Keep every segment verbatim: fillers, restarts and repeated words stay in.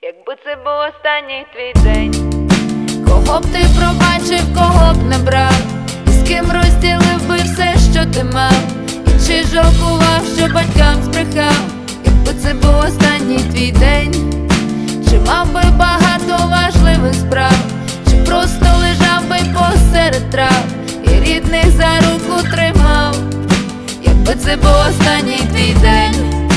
Якби це був останній твій день. Кого б ти пробачив, кого б не брав, і з ким розділив би все, що ти мав, і чи жалкував, що батькам збрехав. Якби це був останній твій день, чи мав би багато важливих справ, чи просто лежав би посеред трав і рідних за руку тримав. Якби це був останній твій день.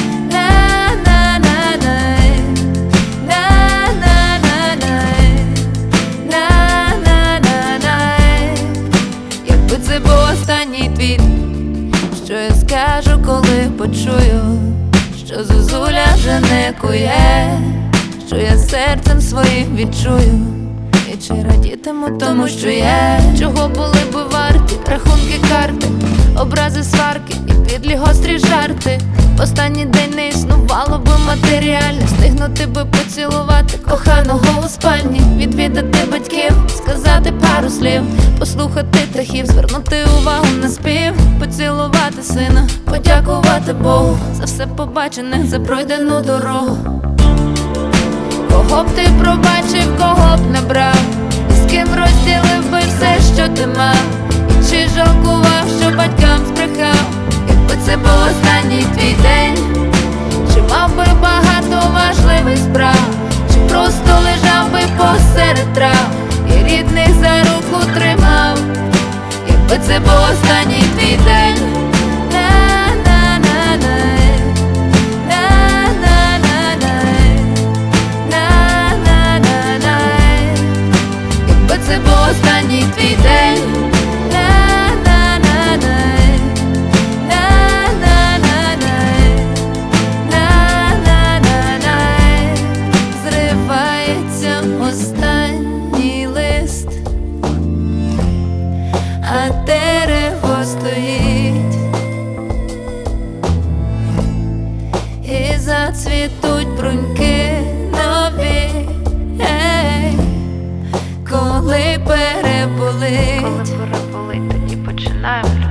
Це був останній твіт. Що я скажу, коли почую, що зозуля вже не кує, що я серцем своїм відчую, і чи радітиму тому, що є. Чого були би варті рахунки, карти, образи, сварки і підлі гострі жарти. В останній день не існувало би матеріальне, встигнути би поцілувати коханого у спальні, відвідати батьків, сказати пару слів, послухати птахів, звернути увагу на спів, поцілувати сина, подякувати Богу за все побачене, за пройдену дорогу. Кого б ти пробачив, кого б не брав, і з ким розділив би все, що ти мав, і чи жалкував, що батькам збрехав. Якби це був останній твій день, чи мав би багато важливих справ, чи просто лежав би посеред трав і рідних за руку тримав. Якби це був останній твій день. Якби це був останній твій день. Зривається останній лист, а дерево стоїть, і зацвітуть бруньки нові. Ей, коли переболить, Коли переболить, тоді починаємо